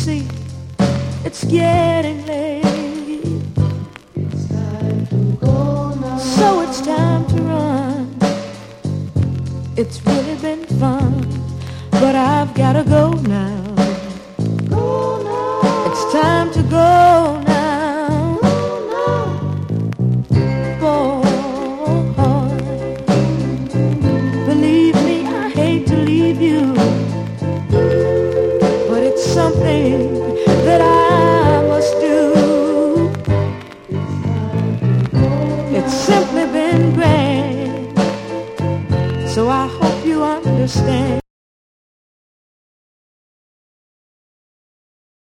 see, it's getting late. It's time to go now. So it's time to run. It's really been fun, but I've gotta go now. Go now. It's time to go now. Boy, believe me, I hate to leave you, but it's something that I must do. It's simply been grand, so I hope you understand.